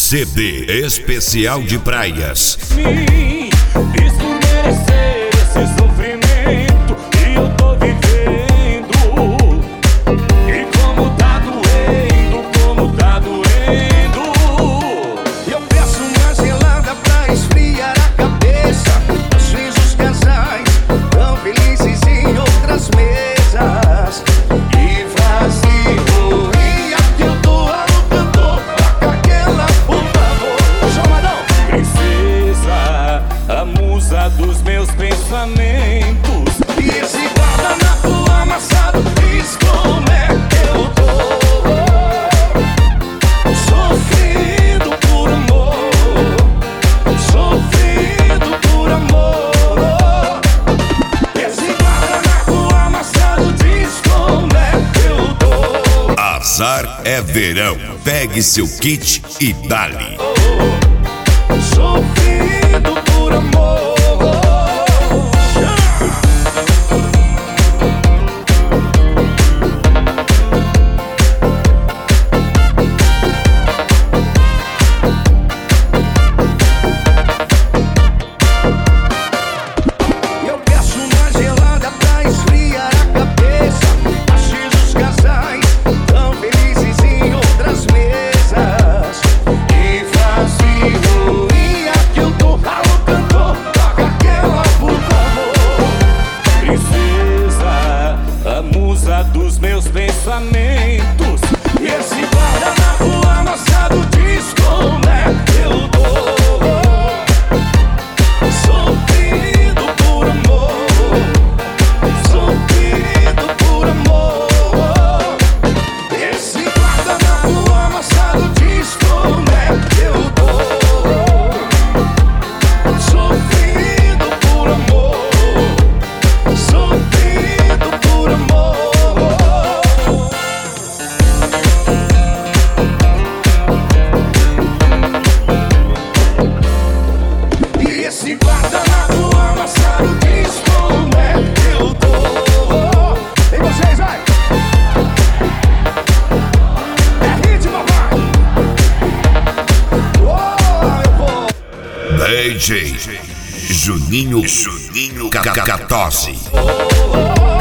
CD especial de praias. Fiz por merecer esse sofrimento que eu tô vivendo. E como tá doendo, eu peço uma gelada pra esfriar a cabeça. Às vezes os casais tão felizes em outras mesas. E vazio, e aqui eu tô no cantor. Toca aquela, por favor, chamadão. princesa, a musa dos meus pensamentos. E esse guardanapo amassado diz como é que eu tô. Sofrendo por amor, sofrendo por amor. Esse guardanapo amassado diz como é que eu tô. Azar é verão. Pegue seu kit e dale. Sofrendo por amor. Eu peço uma gelada pra esfriar a cabeça. Às vezes os casais tão felizes em outras mesas. E vazio, e aqui eu tô. Alô, cantor, toca aquela, por favor. Princesa, a musa dos meus pensamentos. E esse guardanapo amassado diz como é que eu tô. Sofrendo por amor, sofrendo por amor. Esse guardanapo amassado diz como é que eu tô. Sofrendo por amor, sofrendo por amor. E esse guardanapo amassado diz como é que eu tô. E vocês, vai! É ritmo, vai! Oh, eu vou! DJ Juninho Cacatosi. Oh, oh, oh.